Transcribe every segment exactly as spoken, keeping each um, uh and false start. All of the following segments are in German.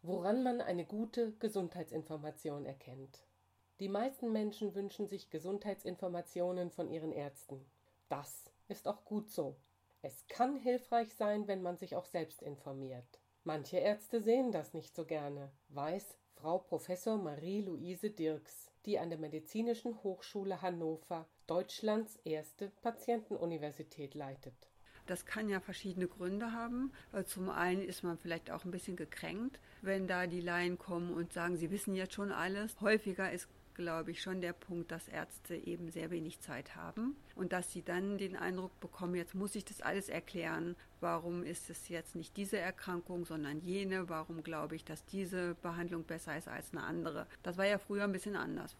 Woran man eine gute Gesundheitsinformation erkennt. Die meisten Menschen wünschen sich Gesundheitsinformationen von ihren Ärzten. Das ist auch gut so. Es kann hilfreich sein, wenn man sich auch selbst informiert. Manche Ärzte sehen das nicht so gerne, weiß Frau Professor Marie-Luise Dirks, die an der Medizinischen Hochschule Hannover Deutschlands erste Patientenuniversität leitet. Das kann ja verschiedene Gründe haben. Zum einen ist man vielleicht auch ein bisschen gekränkt, wenn da die Laien kommen und sagen, sie wissen jetzt schon alles. Häufiger ist, glaube ich, schon der Punkt, dass Ärzte eben sehr wenig Zeit haben und dass sie dann den Eindruck bekommen, jetzt muss ich das alles erklären. Warum ist es jetzt nicht diese Erkrankung, sondern jene? Warum glaube ich, dass diese Behandlung besser ist als eine andere? Das war ja früher ein bisschen anders.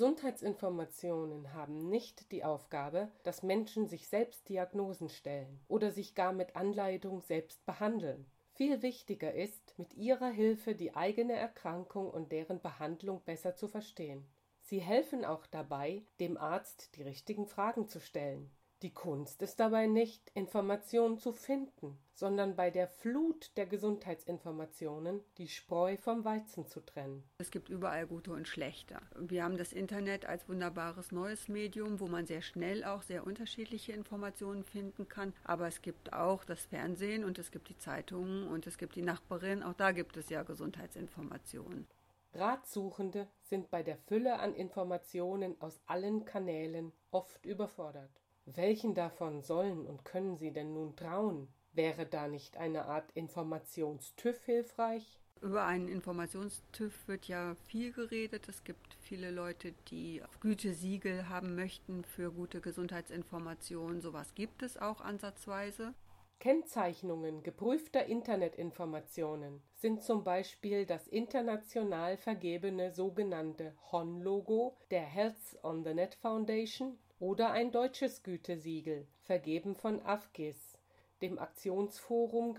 Gesundheitsinformationen haben nicht die Aufgabe, dass Menschen sich selbst Diagnosen stellen oder sich gar mit Anleitung selbst behandeln. Viel wichtiger ist, mit ihrer Hilfe die eigene Erkrankung und deren Behandlung besser zu verstehen. Sie helfen auch dabei, dem Arzt die richtigen Fragen zu stellen. Die Kunst ist dabei nicht, Informationen zu finden, sondern bei der Flut der Gesundheitsinformationen die Spreu vom Weizen zu trennen. Es gibt überall gute und schlechte. Wir haben das Internet als wunderbares neues Medium, wo man sehr schnell auch sehr unterschiedliche Informationen finden kann. Aber es gibt auch das Fernsehen und es gibt die Zeitungen und es gibt die Nachbarin. Auch da gibt es ja Gesundheitsinformationen. Ratsuchende sind bei der Fülle an Informationen aus allen Kanälen oft überfordert. Welchen davon sollen und können sie denn nun trauen? Wäre da nicht eine Art Informationstüv hilfreich? Über einen Informationstüv wird ja viel geredet. Es gibt viele Leute, die Gütesiegel haben möchten für gute Gesundheitsinformationen. Sowas gibt es auch ansatzweise. Kennzeichnungen geprüfter Internetinformationen sind zum Beispiel das international vergebene sogenannte H O N-Logo der Health on the Net Foundation oder ein deutsches Gütesiegel, vergeben von A F G I S, dem Aktionsforum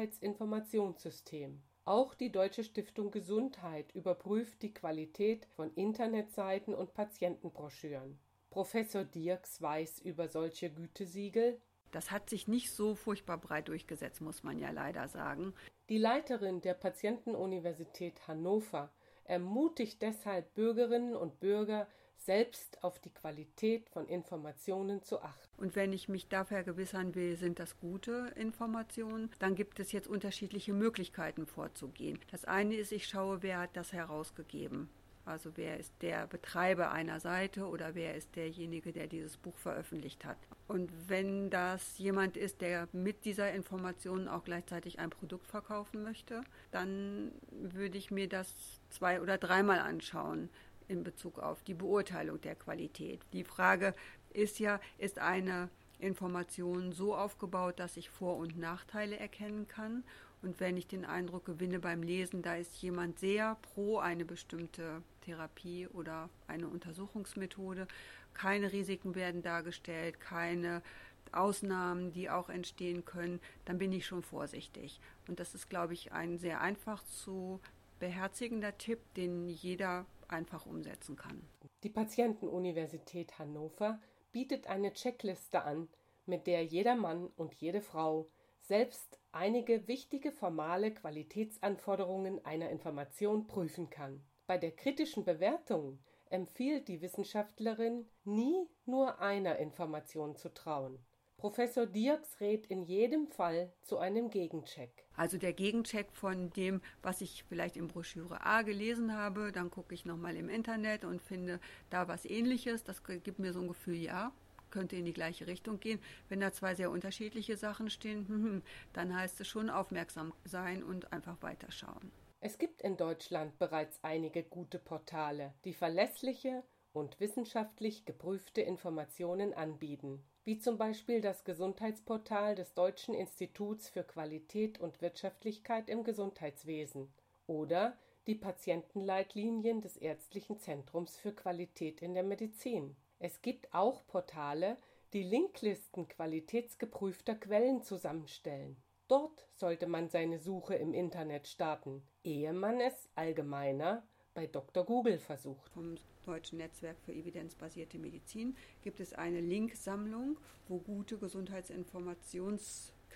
Gesundheitsinformationssystem. Auch die Deutsche Stiftung Gesundheit überprüft die Qualität von Internetseiten und Patientenbroschüren. Professor Dirks weiß über solche Gütesiegel. Das hat sich nicht so furchtbar breit durchgesetzt, muss man ja leider sagen. Die Leiterin der Patientenuniversität Hannover ermutigt deshalb Bürgerinnen und Bürger, selbst auf die Qualität von Informationen zu achten. Und wenn ich mich da vergewissern will, sind das gute Informationen, dann gibt es jetzt unterschiedliche Möglichkeiten vorzugehen. Das eine ist, ich schaue, wer hat das herausgegeben. Also wer ist der Betreiber einer Seite oder wer ist derjenige, der dieses Buch veröffentlicht hat. Und wenn das jemand ist, der mit dieser Information auch gleichzeitig ein Produkt verkaufen möchte, dann würde ich mir das zwei- oder dreimal anschauen in Bezug auf die Beurteilung der Qualität. Die Frage ist ja, ist eine Information so aufgebaut, dass ich Vor- und Nachteile erkennen kann? Und wenn ich den Eindruck gewinne beim Lesen, da ist jemand sehr pro eine bestimmte Therapie oder eine Untersuchungsmethode, keine Risiken werden dargestellt, keine Ausnahmen, die auch entstehen können, dann bin ich schon vorsichtig. Und das ist, glaube ich, ein sehr einfach zu beherzigender Tipp, den jeder einfach umsetzen kann. Die Patientenuniversität Hannover bietet eine Checkliste an, mit der jeder Mann und jede Frau selbst einige wichtige formale Qualitätsanforderungen einer Information prüfen kann. Bei der kritischen Bewertung empfiehlt die Wissenschaftlerin, nie nur einer Information zu trauen. Professor Dirks rät in jedem Fall zu einem Gegencheck. Also der Gegencheck von dem, was ich vielleicht in Broschüre A gelesen habe, dann gucke ich nochmal im Internet und finde da was Ähnliches. Das gibt mir so ein Gefühl, ja, könnte in die gleiche Richtung gehen. Wenn da zwei sehr unterschiedliche Sachen stehen, dann heißt es schon aufmerksam sein und einfach weiterschauen. Es gibt in Deutschland bereits einige gute Portale, die verlässliche und wissenschaftlich geprüfte Informationen anbieten, wie zum Beispiel das Gesundheitsportal des Deutschen Instituts für Qualität und Wirtschaftlichkeit im Gesundheitswesen oder die Patientenleitlinien des Ärztlichen Zentrums für Qualität in der Medizin. Es gibt auch Portale, die Linklisten qualitätsgeprüfter Quellen zusammenstellen. Dort sollte man seine Suche im Internet starten, ehe man es allgemeiner bei Doktor Google versucht. Vom Deutschen Netzwerk für evidenzbasierte Medizin gibt es eine Linksammlung, wo gute Gesundheitsinformations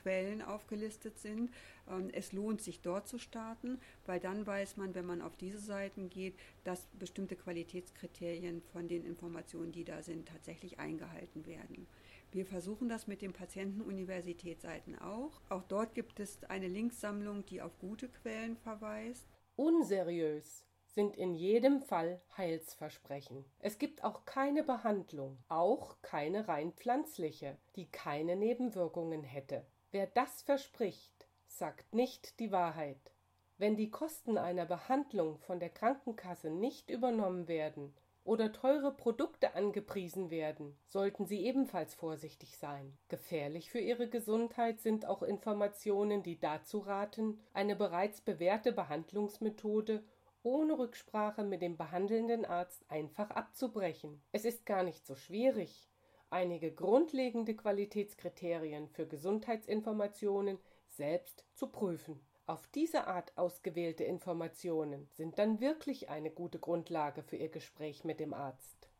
Quellen aufgelistet sind. Es lohnt sich dort zu starten, weil dann weiß man, wenn man auf diese Seiten geht, dass bestimmte Qualitätskriterien von den Informationen, die da sind, tatsächlich eingehalten werden. Wir versuchen das mit den Patientenuniversitätsseiten auch. Auch dort gibt es eine Linksammlung, die auf gute Quellen verweist. Unseriös sind in jedem Fall Heilsversprechen. Es gibt auch keine Behandlung, auch keine rein pflanzliche, die keine Nebenwirkungen hätte. Wer das verspricht, sagt nicht die Wahrheit. Wenn die Kosten einer Behandlung von der Krankenkasse nicht übernommen werden oder teure Produkte angepriesen werden, sollten Sie ebenfalls vorsichtig sein. Gefährlich für Ihre Gesundheit sind auch Informationen, die dazu raten, eine bereits bewährte Behandlungsmethode ohne Rücksprache mit dem behandelnden Arzt einfach abzubrechen. Es ist gar nicht so schwierig, einige grundlegende Qualitätskriterien für Gesundheitsinformationen selbst zu prüfen. Auf diese Art ausgewählte Informationen sind dann wirklich eine gute Grundlage für Ihr Gespräch mit dem Arzt.